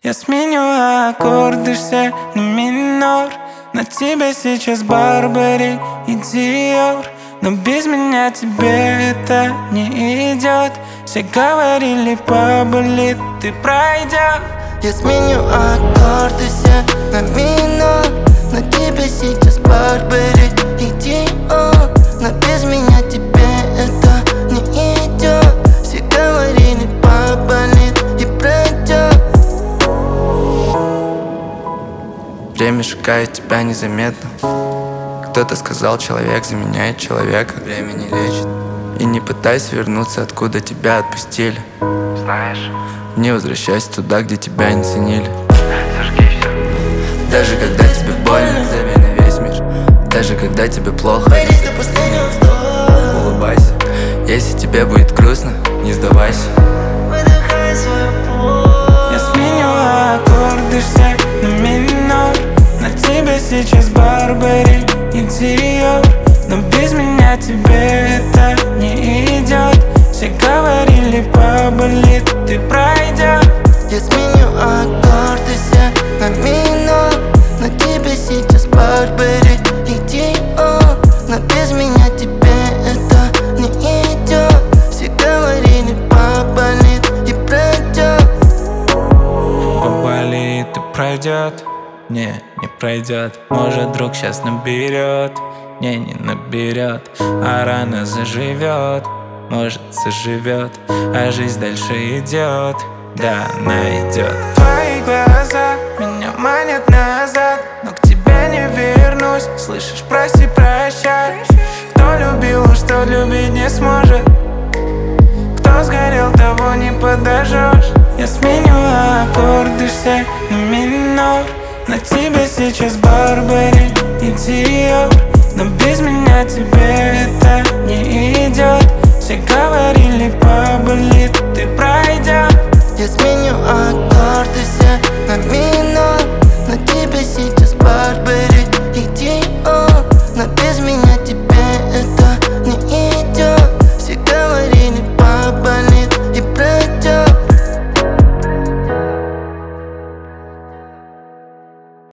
Я сменю аккорды все на минор. На тебе сейчас Барбари и Диор. Но без меня тебе это не идет. Все говорили, поболит, ты пройдешь. Я сменю аккорды все на минор. На тебе сейчас Барбари и Диор. Но без меня тебе это не идет. Все говорили, поболит и пройдет. Время шагает тебя незаметно. Кто-то сказал, человек заменяет человека. Время не лечит. И не пытайся вернуться, откуда тебя отпустили. Знаешь, Не возвращайся туда, где тебя не ценили. зажги все. Даже когда тебе больно, зови на весь мир. Даже когда тебе плохо, Борись до последнего вздоха. улыбайся. Если тебе будет грустно, не сдавайся. Выдыхай свою боль. Я сменю аккорды все на минор. На тебе сейчас Барбари и Диор. Но без меня тебе это не идет. Все говорили, поболит, ты пройдешь. Я сменю аккорды все на минор. На тебе сейчас Барбари и Диор. Но без меня тебе это не идет. Все говорили, поболит и пройдет. Поболит и пройдет. Не пройдет. Может, друг сейчас наберет. Не наберет. А рана заживет. Может, заживет. А жизнь дальше идет. Да, она идет. Твои глаза меня манят назад. Но к тебе не вернусь. Слышишь, прости, прощай. Кто любил, что любить не сможет. Кто сгорел, того не подожжешь. Я сменю аккорды все на минор. На тебе сейчас Барбари и Диор. Но без меня тебе это не идет. Все говорили,